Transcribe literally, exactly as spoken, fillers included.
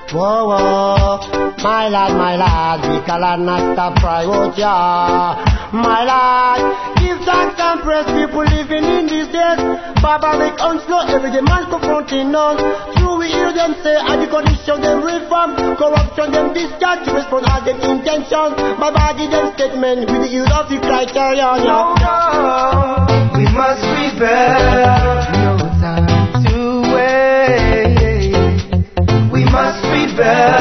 Whoa, whoa, my lad, my lad, we cannot not stop private, yeah. My lad, give thanks and praise people living in these days. Barbaric onslaught, every day man confronting us. True, we hear them say, and the condition them reform. Corruption them discharge, to respond all them intentions. My body them statement, with the use of the criterion, yeah. Oh, no, we must rebel, no time to wait. We must rebel.